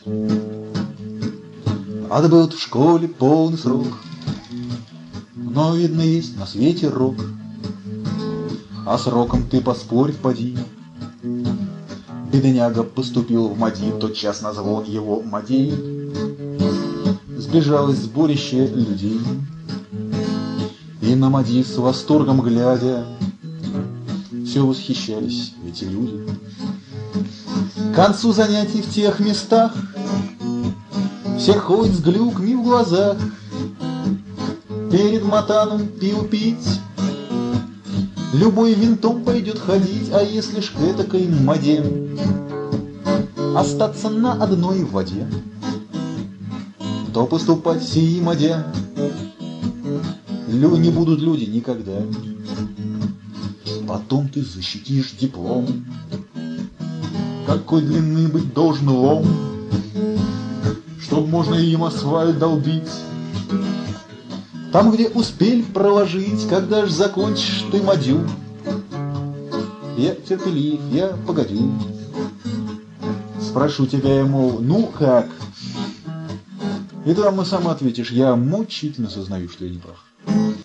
Отбыл в школе полный срок, но, видно, есть на свете рок. А с роком ты поспорь поди. Бедняга поступил в МАДИ, тотчас назвал его Мадей. Сбежалось сборище людей, и на МАДИ с восторгом глядя все восхищались эти люди. К концу занятий в тех местах все ходят с глюками в глазах. Перед матаном пиво пить любой винтом пойдет ходить. А если ж к этакой моде остаться на одной воде, то поступать сей моде не будут люди никогда. Потом ты защитишь диплом, какой длины быть должен лом, чтоб можно им асфальт долбить. Там, где успели проложить, когда ж закончишь ты мадью, я терпелив, я погодю. Спрошу тебя я, мол, ну как? И ты сам ответишь: я мучительно сознаю, что я не прав.